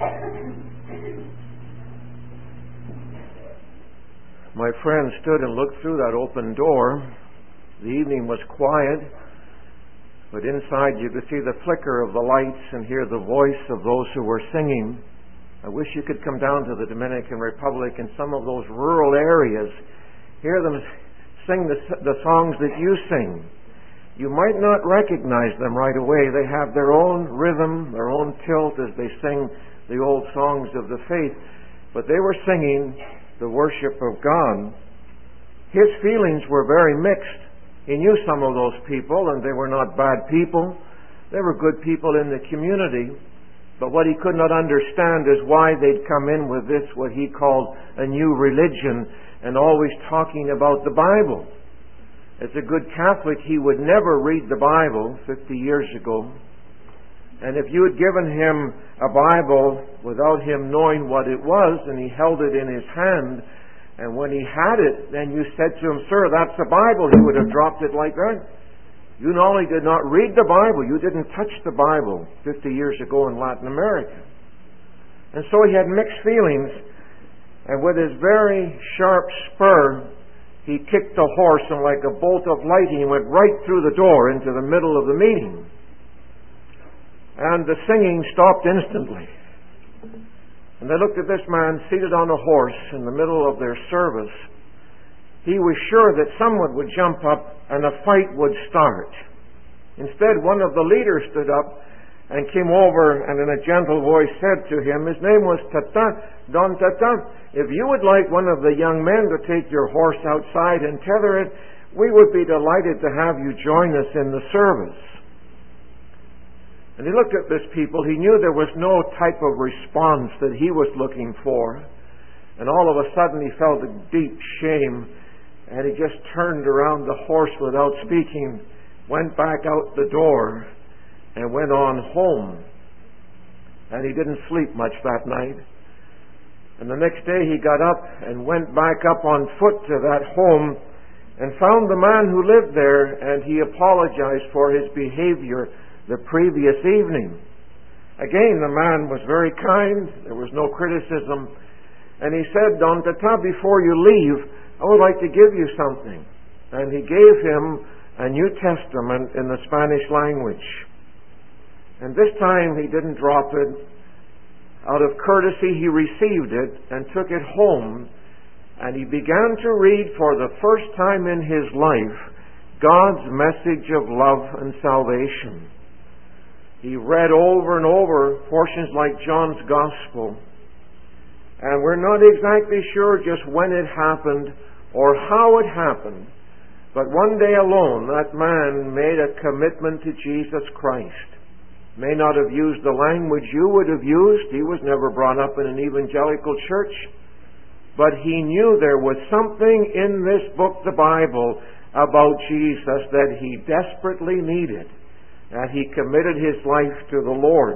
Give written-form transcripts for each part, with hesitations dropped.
My friend stood and looked through that open door. The evening was quiet, but inside you could see the flicker of the lights and hear the voice of those who were singing. I wish you could come down to the Dominican Republic in some of those rural areas, hear them sing the songs that you sing. You might not recognize them right away. They have their own rhythm, their own tilt as they sing the old songs of the faith, but they were singing the worship of God. His feelings were very mixed. He knew some of those people, and they were not bad people. They were good people in the community. But what he could not understand is why they'd come in with this, what he called a new religion, and always talking about the Bible. As a good Catholic, he would never read the Bible 50 years ago. And if you had given him a Bible without him knowing what it was, and he held it in his hand, and when he had it, then you said to him, "Sir, that's the Bible," he would have dropped it like that. You not only did not read the Bible, you didn't touch the Bible 50 years ago in Latin America. And so he had mixed feelings, and with his very sharp spur, he kicked the horse, and like a bolt of lightning, he went right through the door into the middle of the meeting. And the singing stopped instantly. And they looked at this man seated on a horse in the middle of their service. He was sure that someone would jump up and a fight would start. Instead, one of the leaders stood up and came over and in a gentle voice said to him, his name was Tata, Don Tata, "If you would like one of the young men to take your horse outside and tether it, we would be delighted to have you join us in the service." And he looked at this people. He knew there was no type of response that he was looking for. And all of a sudden he felt a deep shame. And he just turned around the horse without speaking, went back out the door, and went on home. And he didn't sleep much that night. And the next day he got up and went back up on foot to that home and found the man who lived there, and he apologized for his behavior the previous evening. Again, the man was very kind. There was no criticism. And he said, "Don Tata, before you leave, I would like to give you something." And he gave him a New Testament in the Spanish language. And this time he didn't drop it. Out of courtesy, he received it and took it home. And he began to read for the first time in his life God's message of love and salvation. He read over and over portions like John's Gospel. And we're not exactly sure just when it happened or how it happened. But one day alone, that man made a commitment to Jesus Christ. May not have used the language you would have used. He was never brought up in an evangelical church. But he knew there was something in this book, the Bible, about Jesus that he desperately needed. That he committed his life to the Lord.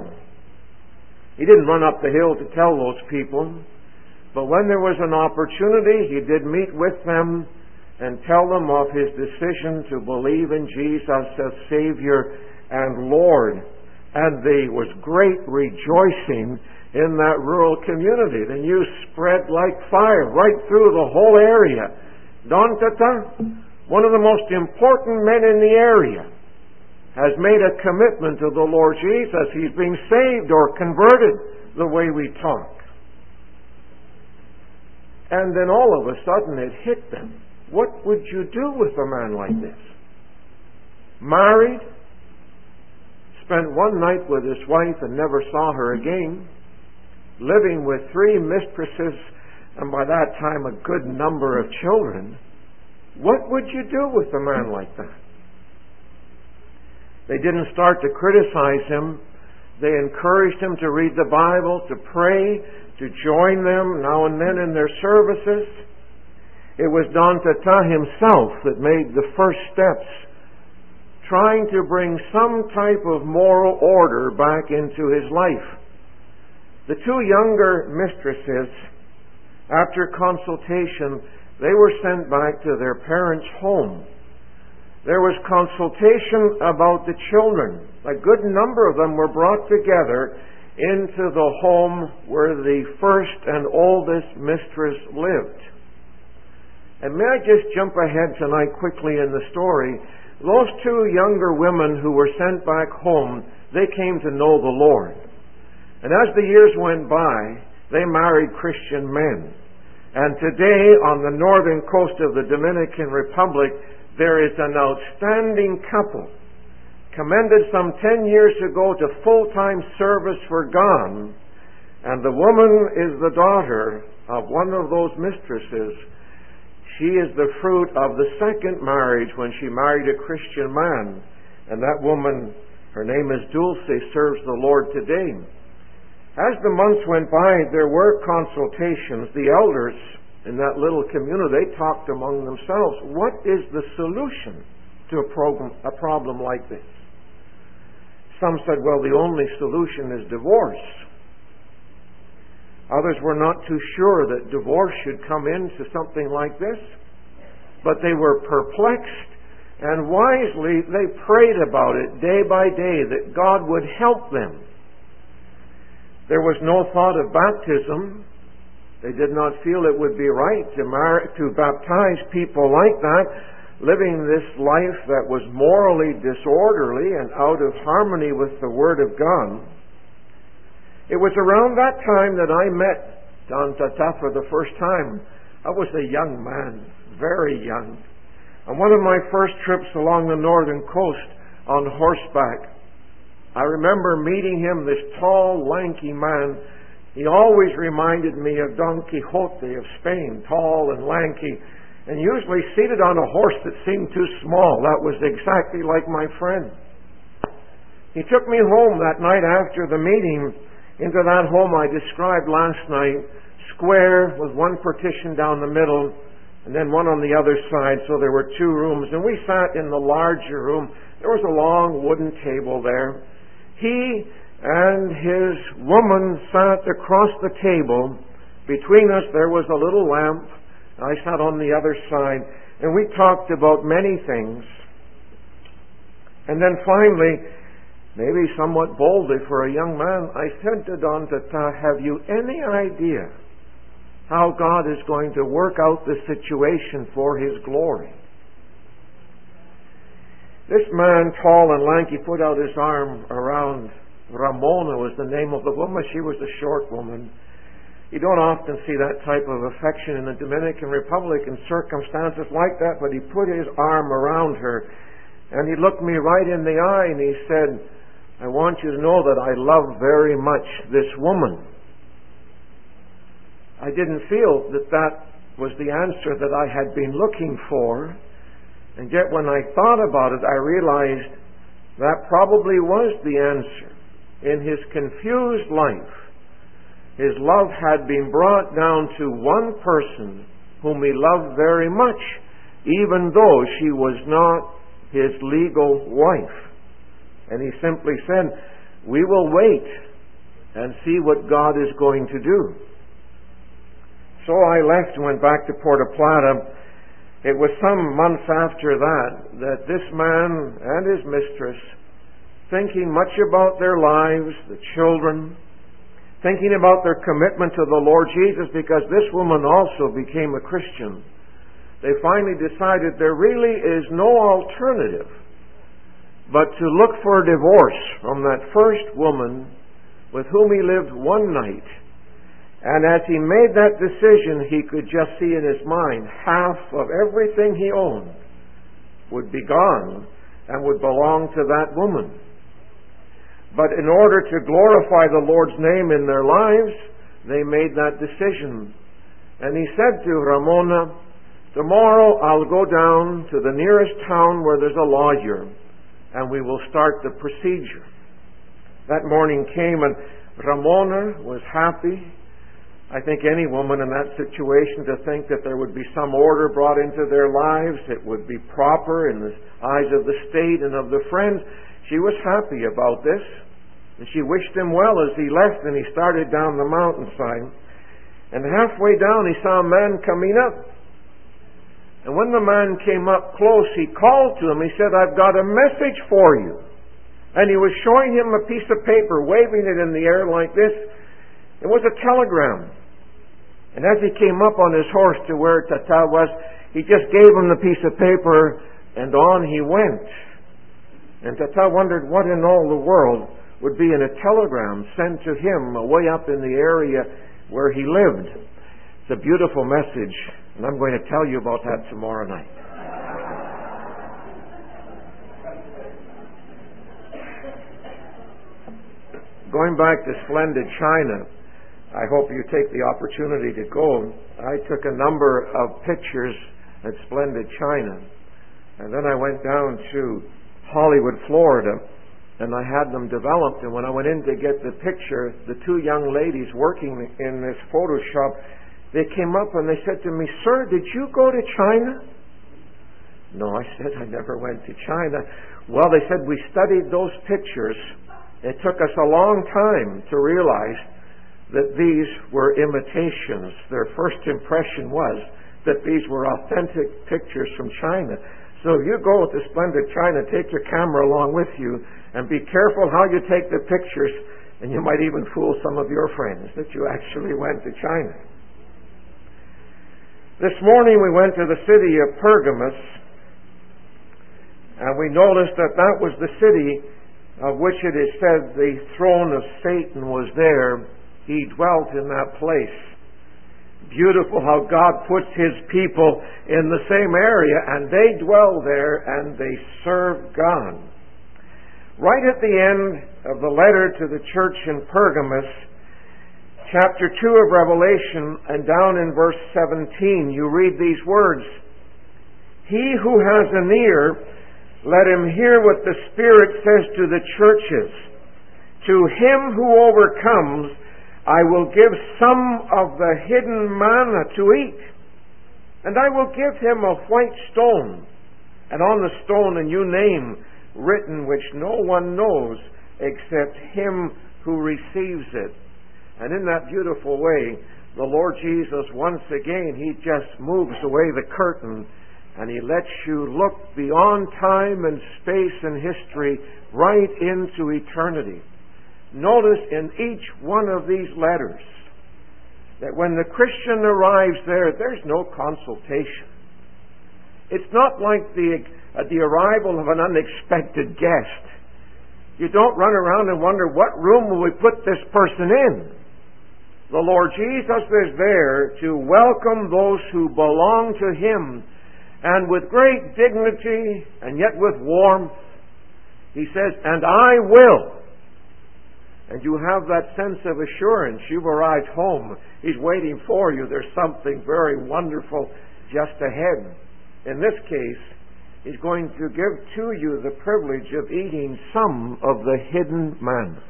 He didn't run up the hill to tell those people. But when there was an opportunity, he did meet with them and tell them of his decision to believe in Jesus as Savior and Lord. And there was great rejoicing in that rural community. The news spread like fire right through the whole area. Don Tata, one of the most important men in the area, has made a commitment to the Lord Jesus. He's being saved or converted the way we talk. And then all of a sudden it hit them. What would you do with a man like this? Married, spent one night with his wife and never saw her again, living with 3 mistresses and by that time a good number of children. What would you do with a man like that? They didn't start to criticize him. They encouraged him to read the Bible, to pray, to join them now and then in their services. It was Don Tata himself that made the first steps, trying to bring some type of moral order back into his life. The 2 younger mistresses, after consultation, they were sent back to their parents' home. There was consultation about the children. A good number of them were brought together into the home where the first and oldest mistress lived. And may I just jump ahead tonight quickly in the story? Those two younger women who were sent back home, they came to know the Lord. And as the years went by, they married Christian men. And today, on the northern coast of the Dominican Republic, there is an outstanding couple, commended some 10 years ago to full-time service for God. And the woman is the daughter of one of those mistresses. She is the fruit of the second marriage when she married a Christian man. And that woman, her name is Dulce, serves the Lord today. As the months went by, there were consultations. The elders in that little community, they talked among themselves. What is the solution to a problem like this? Some said, well, the only solution is divorce. Others were not too sure that divorce should come into something like this. But they were perplexed, and wisely they prayed about it day by day that God would help them. There was no thought of baptism. They did not feel it would be right to baptize people like that, living this life that was morally disorderly and out of harmony with the Word of God. It was around that time that I met Don Tata for the first time. I was a young man, very young. On one of my first trips along the northern coast on horseback, I remember meeting him, this tall, lanky man. He always reminded me of Don Quixote of Spain, tall and lanky, and usually seated on a horse that seemed too small. That was exactly like my friend. He took me home that night after the meeting, into that home I described last night, square with one partition down the middle and then one on the other side, so there were two rooms. And we sat in the larger room. There was a long wooden table there. He and his woman sat across the table. Between us there was a little lamp. I sat on the other side, and we talked about many things. And then finally, maybe somewhat boldly for a young man, I said to Don Tata, have you any idea how God is going to work out the situation for His glory? This man, tall and lanky, put out his arm around Ramona was the name of the woman. She was a short woman. You don't often see that type of affection in the Dominican Republic in circumstances like that, but he put his arm around her, and he looked me right in the eye, and he said, I want you to know that I love very much this woman. I didn't feel that that was the answer that I had been looking for, and yet when I thought about it, I realized that probably was the answer. In his confused life, his love had been brought down to one person whom he loved very much, even though she was not his legal wife. And he simply said, we will wait and see what God is going to do. So I left and went back to Puerto Plata. It was some months after that this man and his mistress, thinking much about their lives, the children, thinking about their commitment to the Lord Jesus, because this woman also became a Christian, they finally decided there really is no alternative but to look for a divorce from that first woman with whom he lived one night. And as he made that decision, he could just see in his mind half of everything he owned would be gone and would belong to that woman. But in order to glorify the Lord's name in their lives, they made that decision. And he said to Ramona, tomorrow I'll go down to the nearest town where there's a lawyer, and we will start the procedure. That morning came, and Ramona was happy. I think any woman in that situation to think that there would be some order brought into their lives, it would be proper in the eyes of the state and of the friends. She was happy about this, and she wished him well as he left, and he started down the mountainside. And halfway down he saw a man coming up. And when the man came up close, he called to him. He said, I've got a message for you. And he was showing him a piece of paper, waving it in the air like this. It was a telegram. And as he came up on his horse to where Tata was, he just gave him the piece of paper, and on he went. And Tata wondered what in all the world would be in a telegram sent to him way up in the area where he lived. It's a beautiful message, and I'm going to tell you about that tomorrow night. Going back to Splendid China, I hope you take the opportunity to go. I took a number of pictures at Splendid China, and then I went down to Hollywood, Florida, and I had them developed. And when I went in to get the picture, the two young ladies working in this photo shop, they came up and they said to me, "Sir, did you go to China?" No, I said, I never went to China. Well, they said, we studied those pictures. It took us a long time to realize that these were imitations. Their first impression was that these were authentic pictures from China. So if you go to Splendid China, take your camera along with you, and be careful how you take the pictures, and you might even fool some of your friends that you actually went to China. This morning we went to the city of Pergamos, and we noticed that that was the city of which it is said the throne of Satan was there. He dwelt in that place. Beautiful how God puts His people in the same area, and they dwell there and they serve God. Right at the end of the letter to the church in Pergamos, chapter 2 of Revelation, and down in verse 17, you read these words, "He who has an ear, let him hear what the Spirit says to the churches. To him who overcomes, I will give some of the hidden manna to eat. And I will give him a white stone, and on the stone a new name written which no one knows except him who receives it." And in that beautiful way, the Lord Jesus, once again, He just moves away the curtain, and He lets you look beyond time and space and history right into eternity. Notice in each one of these letters that when the Christian arrives there, there's no consultation. It's not like the arrival of an unexpected guest. You don't run around and wonder, what room will we put this person in? The Lord Jesus is there to welcome those who belong to Him, and with great dignity and yet with warmth, He says, "And I will." And you have that sense of assurance. You've arrived home. He's waiting for you. There's something very wonderful just ahead. In this case, He's going to give to you the privilege of eating some of the hidden manna.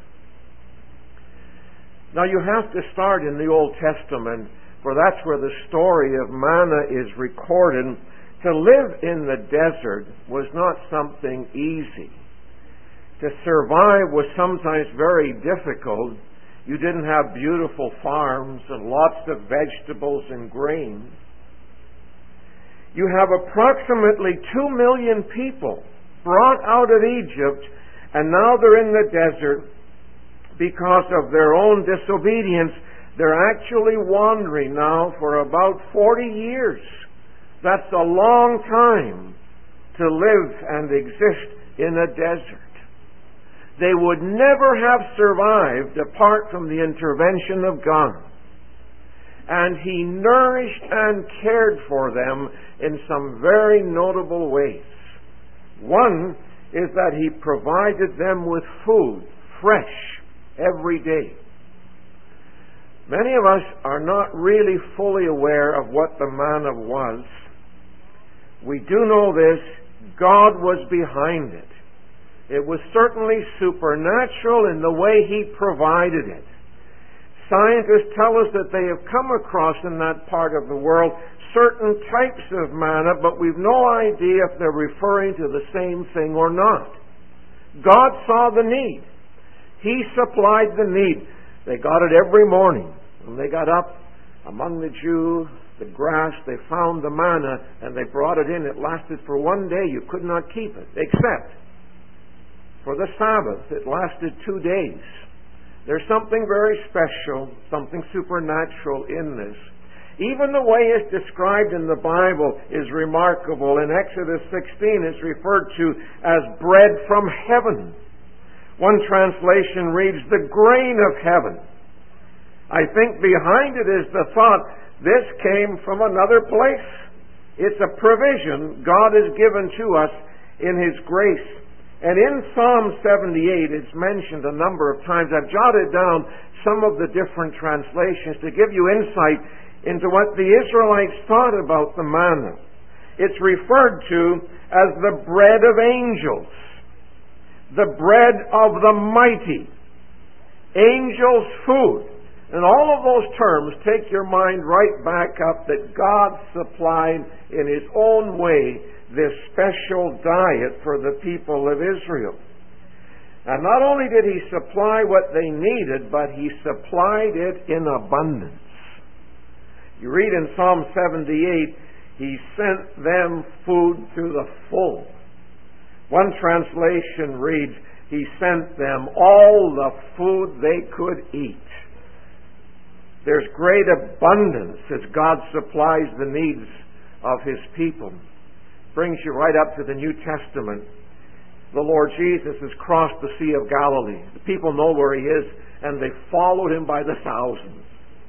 Now you have to start in the Old Testament, for that's where the story of manna is recorded. To live in the desert was not something easy. To survive was sometimes very difficult. You didn't have beautiful farms and lots of vegetables and grain. You have approximately 2 million people brought out of Egypt, and now they're in the desert because of their own disobedience. They're actually wandering now for about 40 years. That's a long time to live and exist in a desert. They would never have survived apart from the intervention of God. And He nourished and cared for them in some very notable ways. One is that He provided them with food, fresh, every day. Many of us are not really fully aware of what the manna was. We do know this: God was behind it. It was certainly supernatural in the way He provided it. Scientists tell us that they have come across in that part of the world certain types of manna, but we've no idea if they're referring to the same thing or not. God saw the need. He supplied the need. They got it every morning. When they got up among the dew, the grass, they found the manna, and they brought it in. It lasted for one day. You could not keep it, except for the Sabbath. It lasted 2 days. There's something very special, something supernatural in this. Even the way it's described in the Bible is remarkable. In Exodus 16, it's referred to as bread from heaven. One translation reads, the grain of heaven. I think behind it is the thought, this came from another place. It's a provision God has given to us in His grace. And in Psalm 78, it's mentioned a number of times. I've jotted down some of the different translations to give you insight into what the Israelites thought about the manna. It's referred to as the bread of angels, the bread of the mighty, angels' food. And all of those terms take your mind right back up that God supplied in His own way this special diet for the people of Israel. And not only did He supply what they needed, but He supplied it in abundance. You read in Psalm 78, He sent them food to the full. One translation reads, He sent them all the food they could eat. There's great abundance as God supplies the needs of His people. Brings you right up to the New Testament. The Lord Jesus has crossed the Sea of Galilee. The people know where He is, and they followed Him by the thousands.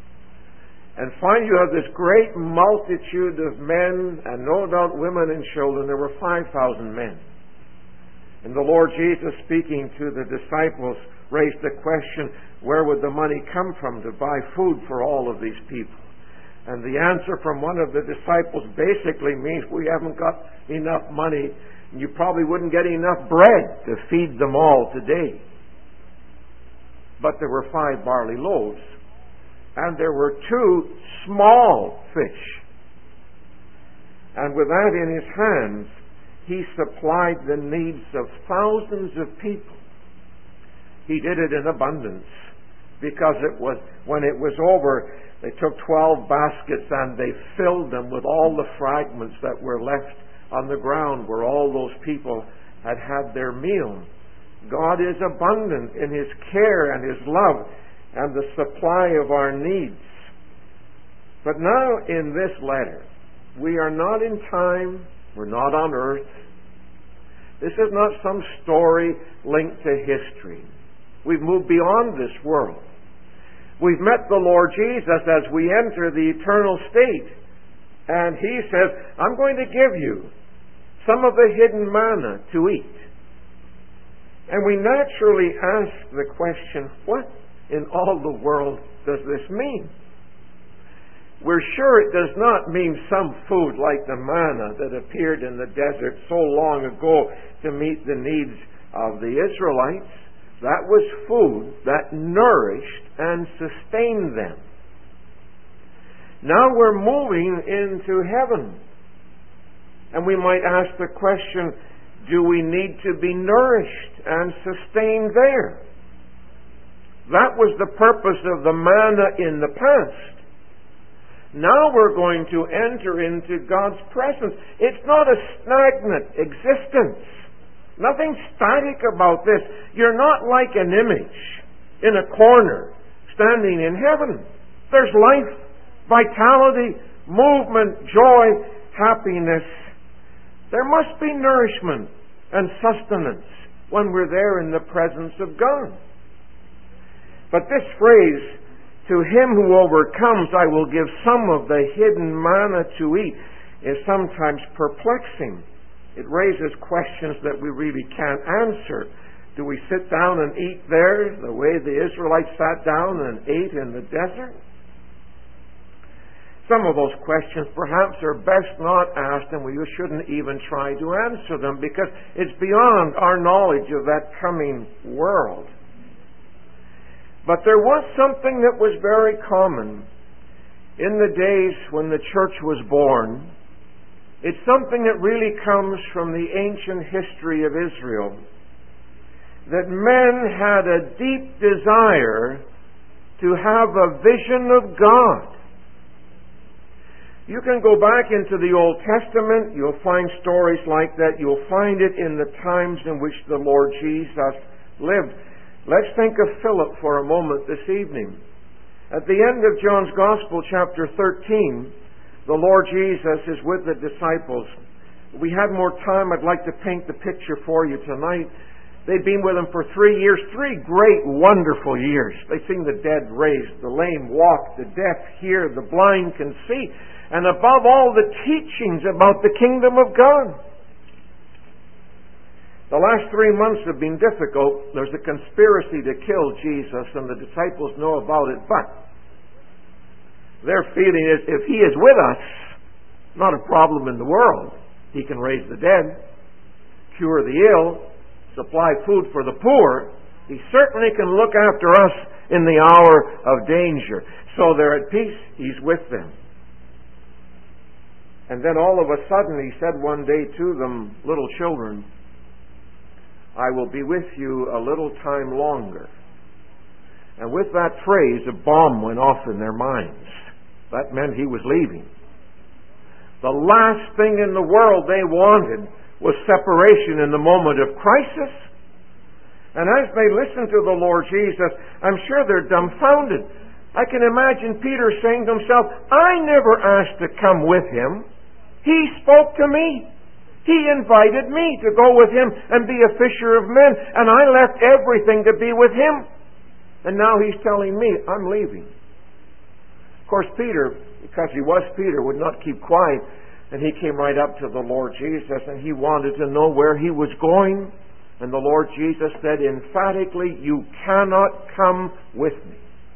And find you have this great multitude of men, and no doubt women and children. There were 5,000 men. And the Lord Jesus, speaking to the disciples, raised the question, where would the money come from to buy food for all of these people? And the answer from one of the disciples basically means we haven't got enough money, and you probably wouldn't get enough bread to feed them all today. But there were 5 barley loaves, and there were 2 small fish. And with that in His hands, He supplied the needs of thousands of people. He did it in abundance, because it was, when it was over, they took 12 baskets and they filled them with all the fragments that were left on the ground where all those people had had their meal. God is abundant in His care and His love and the supply of our needs. But now in this letter, we are not in time, we're not on earth. This is not some story linked to history. We've moved beyond this world. We've met the Lord Jesus as we enter the eternal state. And He says, I'm going to give you some of the hidden manna to eat. And we naturally ask the question, what in all the world does this mean? We're sure it does not mean some food like the manna that appeared in the desert so long ago to meet the needs of the Israelites. That was food that nourished and sustained them. Now we're moving into heaven. And we might ask the question, do we need to be nourished and sustained there? That was the purpose of the manna in the past. Now we're going to enter into God's presence. It's not a stagnant existence. Nothing static about this. You're not like an image in a corner standing in heaven. There's life, vitality, movement, joy, happiness. There must be nourishment and sustenance when we're there in the presence of God. But this phrase, to him who overcomes, I will give some of the hidden manna to eat, is sometimes perplexing. It raises questions that we really can't answer. Do we sit down and eat there the way the Israelites sat down and ate in the desert? Some of those questions perhaps are best not asked, and we shouldn't even try to answer them because it's beyond our knowledge of that coming world. But there was something that was very common in the days when the church was born. It's something that really comes from the ancient history of Israel. That men had a deep desire to have a vision of God. You can go back into the Old Testament. You'll find stories like that. You'll find it in the times in which the Lord Jesus lived. Let's think of Philip for a moment this evening. At the end of John's Gospel, chapter 13, the Lord Jesus is with the disciples. If we had more time, I'd like to paint the picture for you tonight. They'd been with him for 3 years, 3 great, wonderful years. They've seen the dead raised, the lame walk, the deaf hear, the blind can see, and above all, the teachings about the kingdom of God. The last 3 months have been difficult. There's a conspiracy to kill Jesus, and the disciples know about it, but their feeling is, if He is with us, not a problem in the world. He can raise the dead, cure the ill, supply food for the poor. He certainly can look after us in the hour of danger. So they're at peace. He's with them. And then all of a sudden He said one day to them, little children, I will be with you a little time longer. And with that phrase, a bomb went off in their minds. That meant He was leaving. The last thing in the world they wanted was separation in the moment of crisis. And as they listened to the Lord Jesus, I'm sure they're dumbfounded. I can imagine Peter saying to himself, I never asked to come with Him. He spoke to me. He invited me to go with Him and be a fisher of men, and I left everything to be with Him. And now He's telling me I'm leaving. Of course, Peter, because he was Peter, would not keep quiet, and he came right up to the Lord Jesus, and he wanted to know where He was going. And the Lord Jesus said emphatically, you cannot come with me.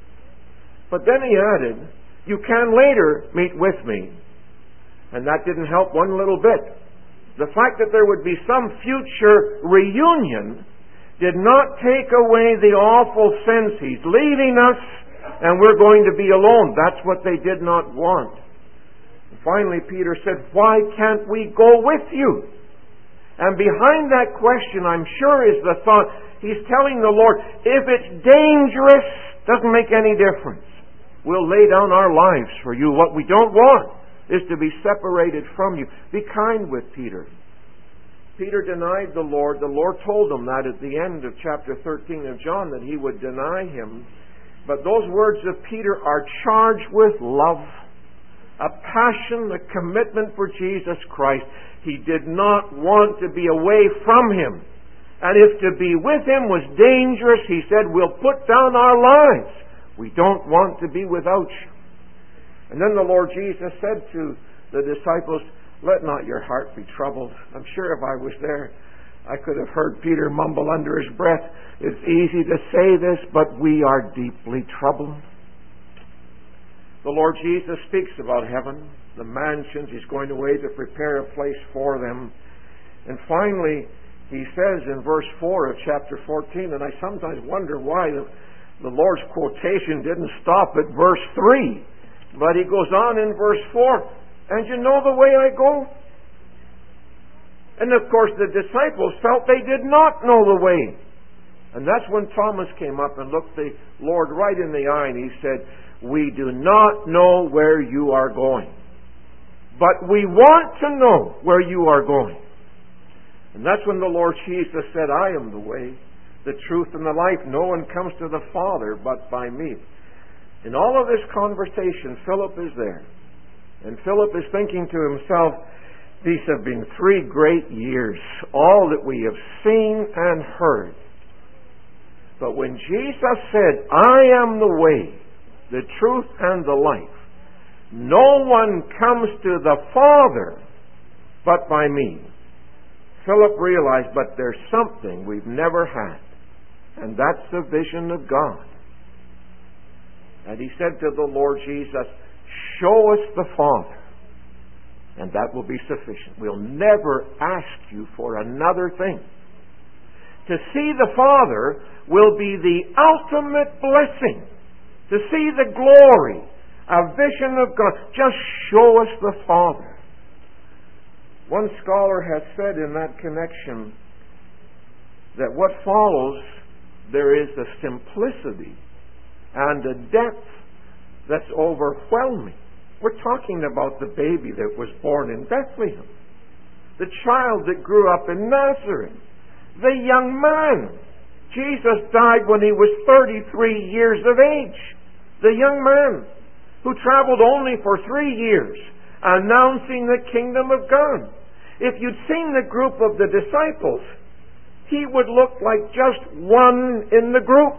But then He added, you can later meet with me. And that didn't help one little bit. The fact that there would be some future reunion did not take away the awful sense He's leaving us and we're going to be alone. That's what they did not want. And finally, Peter said, why can't we go with you? And behind that question, I'm sure, is the thought, he's telling the Lord, if it's dangerous, doesn't make any difference. We'll lay down our lives for you. What we don't want is to be separated from you. Be kind with Peter. Peter denied the Lord. The Lord told him that at the end of chapter 13 of John, that he would deny Him. But those words of Peter are charged with love, a passion, a commitment for Jesus Christ. He did not want to be away from Him. And if to be with Him was dangerous, he said, we'll put down our lives. We don't want to be without you. And then the Lord Jesus said to the disciples, let not your heart be troubled. I'm sure if I was there, I could have heard Peter mumble under his breath, it's easy to say this, but we are deeply troubled. The Lord Jesus speaks about heaven, the mansions. He's going away to prepare a place for them. And finally, He says in verse 4 of chapter 14, and I sometimes wonder why the Lord's quotation didn't stop at verse 3. But He goes on in verse 4, and you know the way I go? And of course the disciples felt they did not know the way. And that's when Thomas came up and looked the Lord right in the eye, and he said, we do not know where you are going, but we want to know where you are going. And that's when the Lord Jesus said, I am the way, the truth, and the life. No one comes to the Father but by me. In all of this conversation, Philip is there. And Philip is thinking to himself, these have been 3 great years, all that we have seen and heard. But when Jesus said, I am the way, the truth, and the life, no one comes to the Father but by me. Philip realized, but there's something we've never had, and that's the vision of God. And he said to the Lord Jesus, show us the Father, and that will be sufficient. We'll never ask you for another thing. To see the Father will be the ultimate blessing. To see the glory, a vision of God. Just show us the Father. One scholar has said in that connection that what follows, there is a simplicity and a depth that's overwhelming. We're talking about the baby that was born in Bethlehem, the child that grew up in Nazareth, the young man. Jesus died when he was 33 years of age. The young man who traveled only for 3 years, announcing the kingdom of God. If you'd seen the group of the disciples, he would look like just one in the group.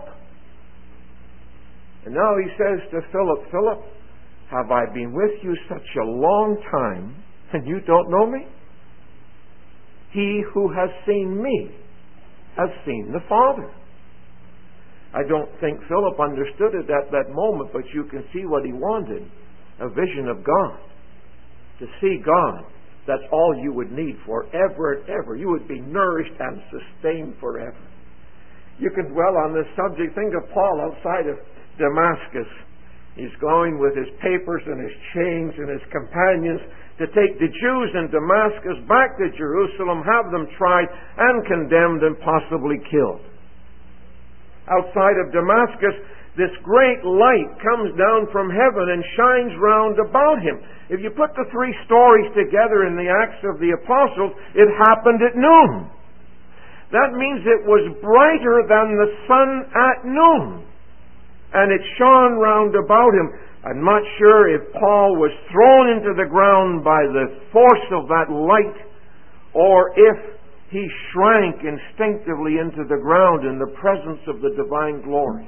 And now he says to Philip, Philip, have I been with you such a long time, and you don't know me? He who has seen me has seen the Father. I don't think Philip understood it at that moment, but you can see what he wanted. A vision of God. To see God. That's all you would need forever and ever. You would be nourished and sustained forever. You can dwell on this subject. Think of Paul outside of Damascus. He's going with his papers and his chains and his companions to take the Jews in Damascus back to Jerusalem, have them tried and condemned and possibly killed. Outside of Damascus, this great light comes down from heaven and shines round about him. If you put the three stories together in the Acts of the Apostles, it happened at noon. That means it was brighter than the sun at noon. And it shone round about him. I'm not sure if Paul was thrown into the ground by the force of that light, or if he shrank instinctively into the ground in the presence of the divine glory.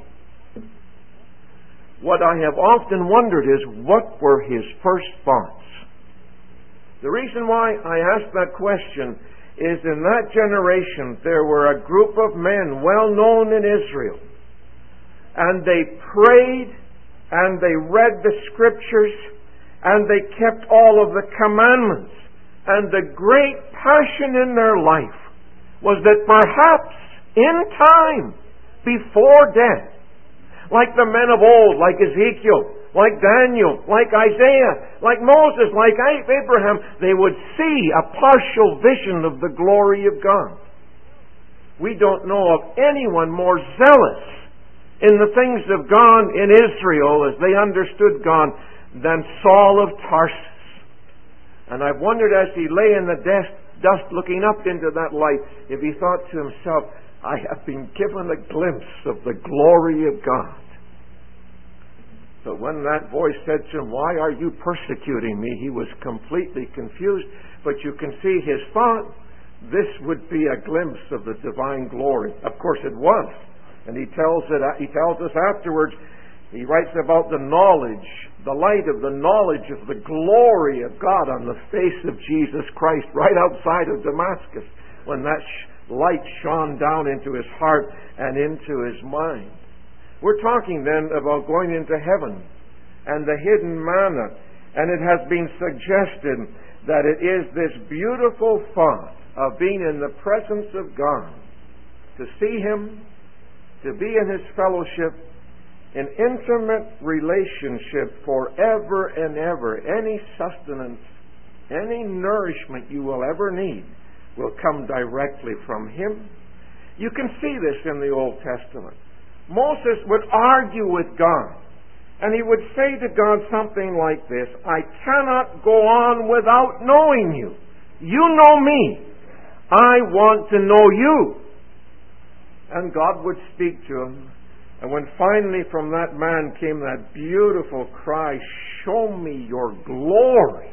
What I have often wondered is, what were his first thoughts? The reason why I ask that question is, in that generation there were a group of men well known in Israel, and they prayed and they read the Scriptures and they kept all of the commandments. And the great passion in their life was that perhaps in time, before death, like the men of old, like Ezekiel, like Daniel, like Isaiah, like Moses, like Abraham, they would see a partial vision of the glory of God. We don't know of anyone more zealous in the things of God in Israel as they understood God than Saul of Tarsus. And I've wondered, as he lay in the dust looking up into that light, if he thought to himself, I have been given a glimpse of the glory of God. But when that voice said to him, why are you persecuting me? He was completely confused. But you can see his thought, this would be a glimpse of the divine glory. Of course it was. And he tells us afterwards, he writes about the knowledge, the light of the knowledge of the glory of God on the face of Jesus Christ right outside of Damascus, when that light shone down into his heart and into his mind. We're talking then about going into heaven and the hidden manna. And it has been suggested that it is this beautiful thought of being in the presence of God, to see Him, to be in His fellowship, in intimate relationship forever and ever. Any sustenance, any nourishment you will ever need will come directly from Him. You can see this in the Old Testament. Moses would argue with God, and he would say to God something like this, I cannot go on without knowing you. You know me. I want to know you. And God would speak to him. And when finally from that man came that beautiful cry, show me your glory,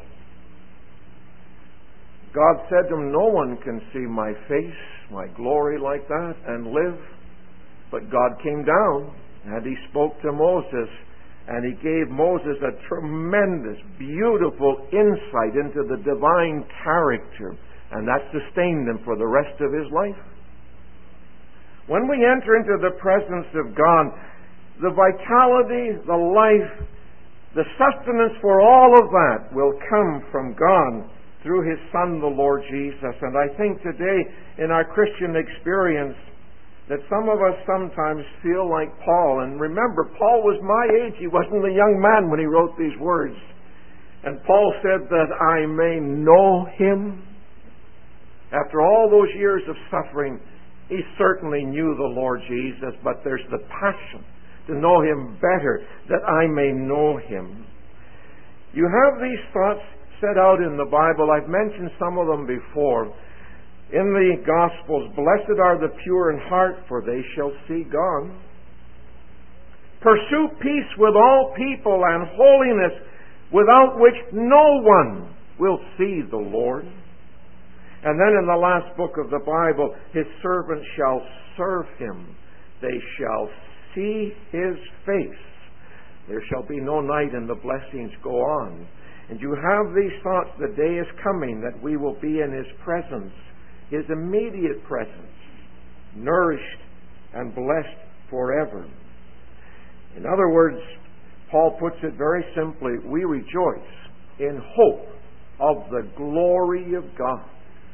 God said to him, no one can see my face, my glory like that, and live. But God came down and He spoke to Moses, and He gave Moses a tremendous, beautiful insight into the divine character, and that sustained him for the rest of his life. When we enter into the presence of God, the vitality, the life, the sustenance for all of that will come from God through His Son, the Lord Jesus. And I think today in our Christian experience that some of us sometimes feel like Paul. And remember, Paul was my age. He wasn't a young man when he wrote these words. And Paul said that I may know Him. After all those years of suffering, he certainly knew the Lord Jesus, but there's the passion to know Him better, that I may know Him. You have these thoughts set out in the Bible. I've mentioned some of them before. In the Gospels, blessed are the pure in heart, for they shall see God. Pursue peace with all people and holiness, without which no one will see the Lord. And then in the last book of the Bible, his servants shall serve him. They shall see his face. There shall be no night, and the blessings go on. And you have these thoughts, the day is coming that we will be in his presence, his immediate presence, nourished and blessed forever. In other words, Paul puts it very simply, we rejoice in hope of the glory of God.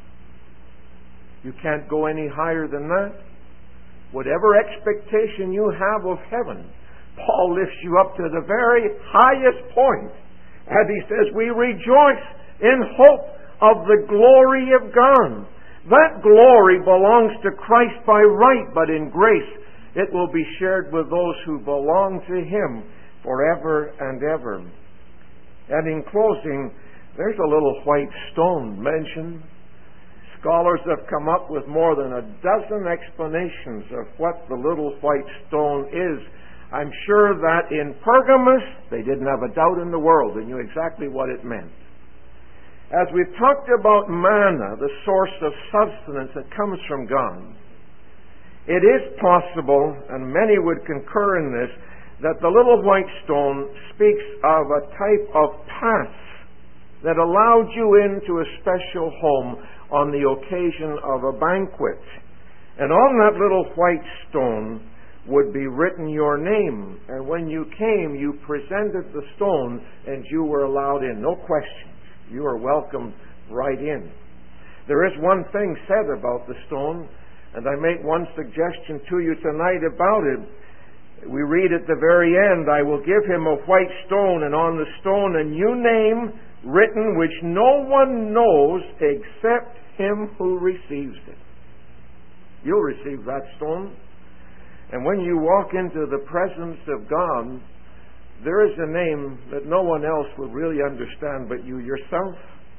You can't go any higher than that. Whatever expectation you have of heaven, Paul lifts you up to the very highest point. And he says, we rejoice in hope of the glory of God. That glory belongs to Christ by right, but in grace it will be shared with those who belong to him forever and ever. And in closing, there's a little white stone mentioned. Scholars have come up with more than a dozen explanations of what the little white stone is. I'm sure that in Pergamos, they didn't have a doubt in the world. They knew exactly what it meant. As we've talked about manna, the source of sustenance that comes from God, it is possible, and many would concur in this, that the little white stone speaks of a type of pass that allowed you into a special home on the occasion of a banquet. And on that little white stone would be written your name. And when you came, you presented the stone and you were allowed in. No questions. You are welcomed right in. There is one thing said about the stone, and I make one suggestion to you tonight about it. We read at the very end, I will give him a white stone, and on the stone a new name written which no one knows except him who receives it. You'll receive that stone. And when you walk into the presence of God, there is a name that no one else will really understand but you yourself.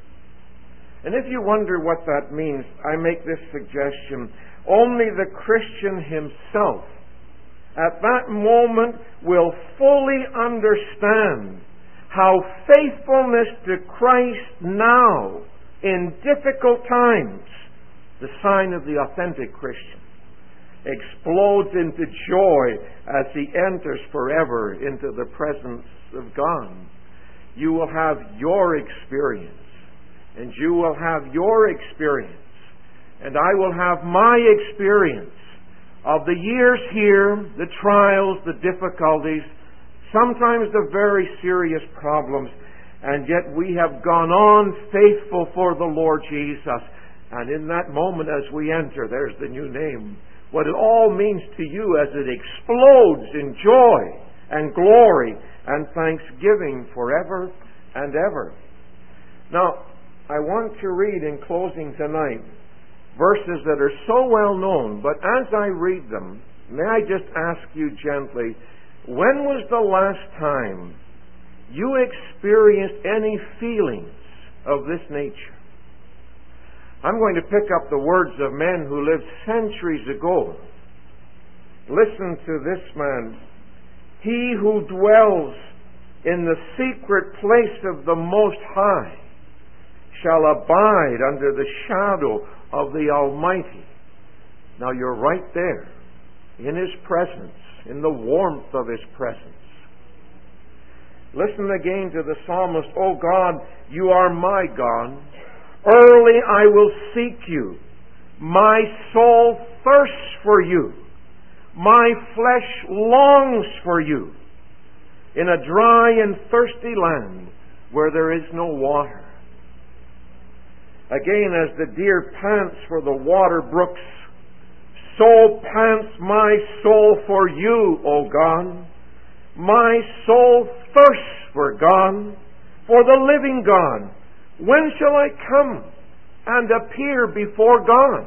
And if you wonder what that means, I make this suggestion. Only the Christian himself at that moment will fully understand how faithfulness to Christ now in difficult times, the sign of the authentic Christian, explodes into joy as he enters forever into the presence of God. You will have your experience, and you will have your experience, and I will have my experience of the years here, the trials, the difficulties, sometimes the very serious problems, and yet we have gone on faithful for the Lord Jesus. And in that moment as we enter, there's the new name. What it all means to you as it explodes in joy and glory and thanksgiving forever and ever. Now, I want to read in closing tonight verses that are so well known, but as I read them, may I just ask you gently, when was the last time you experienced any feelings of this nature? I'm going to pick up the words of men who lived centuries ago. Listen to this man. He who dwells in the secret place of the Most High shall abide under the shadow of the Almighty. Now you're right there, in His presence, in the warmth of His presence. Listen again to the psalmist, O God, you are my God. Early I will seek you. My soul thirsts for you. My flesh longs for you in a dry and thirsty land where there is no water. Again, as the deer pants for the water brooks, so pants my soul for you, O God. My soul thirsts for God, for the living God. When shall I come and appear before God?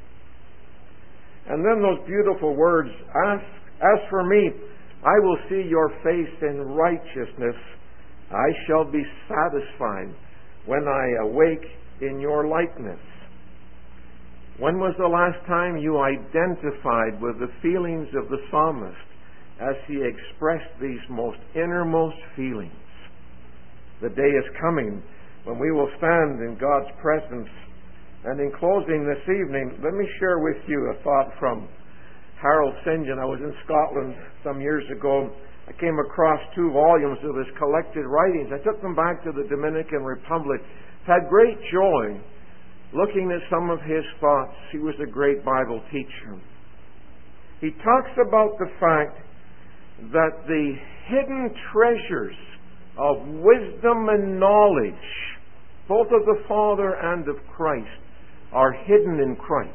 And then those beautiful words, as for me, I will see your face in righteousness, I shall be satisfied when I awake in your likeness. When was the last time you identified with the feelings of the psalmist as he expressed these most innermost feelings? The day is coming when we will stand in God's presence. And in closing this evening, let me share with you a thought from Harold St. John. I was in Scotland some years ago. I came across 2 volumes of his collected writings. I took them back to the Dominican Republic. Had great joy looking at some of his thoughts. He was a great Bible teacher. He talks about the fact that the hidden treasures of wisdom and knowledge, both of the Father and of Christ, are hidden in Christ.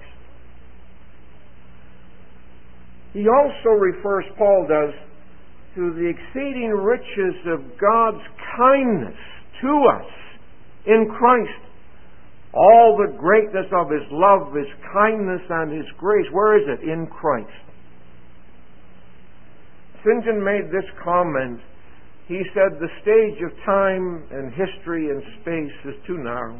He also refers, Paul does, to the exceeding riches of God's kindness to us in Christ. All the greatness of His love, His kindness, and His grace. Where is it? In Christ. St. John made this comment. He said, the stage of time and history and space is too narrow.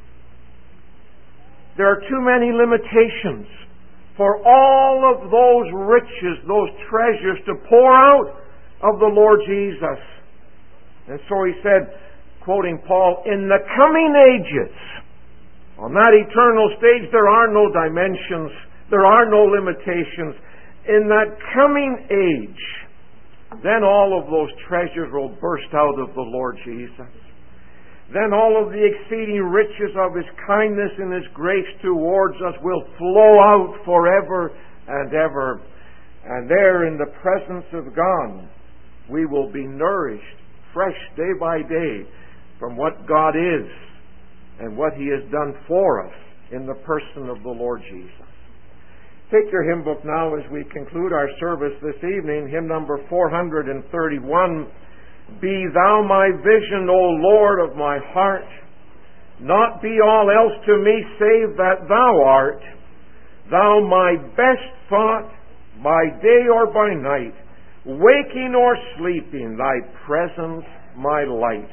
There are too many limitations for all of those riches, those treasures to pour out of the Lord Jesus. And so he said, quoting Paul, in the coming ages, on that eternal stage, there are no dimensions, there are no limitations. In that coming age, then all of those treasures will burst out of the Lord Jesus. Then all of the exceeding riches of His kindness and His grace towards us will flow out forever and ever. And there in the presence of God, we will be nourished fresh day by day from what God is and what He has done for us in the person of the Lord Jesus. Take your hymn book now as we conclude our service this evening. Hymn number 431. Be Thou my vision, O Lord of my heart. Not be all else to me save that Thou art. Thou my best thought by day or by night. Waking or sleeping, Thy presence my light.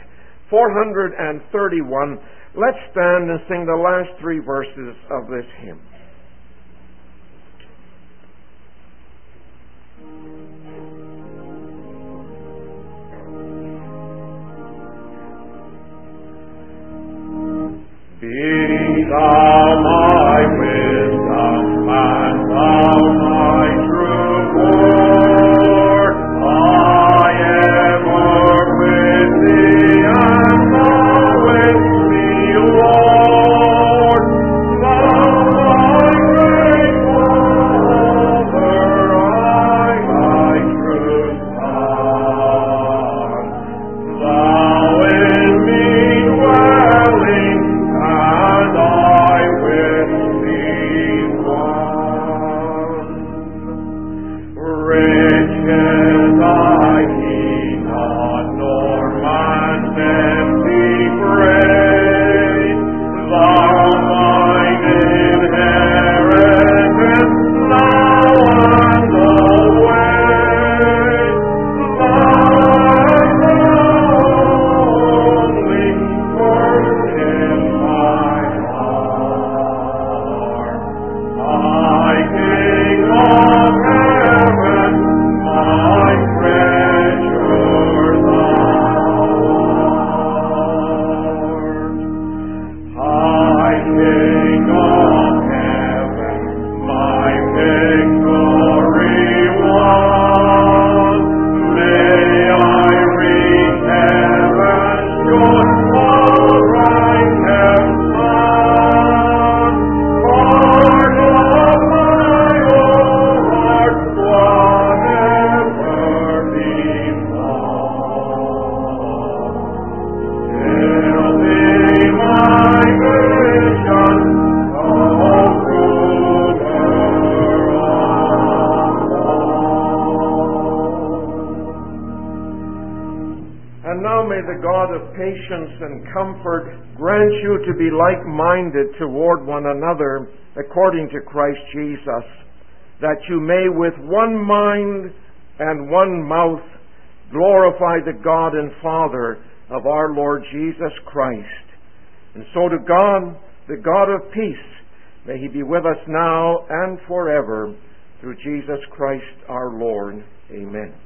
431. Let's stand and sing the last 3 verses of this hymn. Be Thou my wisdom, and Thou my true Lord. I ever with Thee, and Thou with me, Lord. Thou my great Father, I thy true Son. Thou in me dwelling, and I with Thee one. Riches I heed not, nor man's empty praise. Thou mine inheritance, now and always. Thou only first in my heart. I King of heaven, my treasure Thou art. I King of heaven, my victory won. May I reach heaven's joyful righteous Son. Part of my own heart, whatever befall. Still be my vision, O ruler of all. And now may the God of patience and comfort grant you to be like-minded toward one another according to Christ Jesus, that you may with one mind and one mouth glorify the God and Father of our Lord Jesus Christ. And so to God, the God of peace, may He be with us now and forever, through Jesus Christ our Lord. Amen.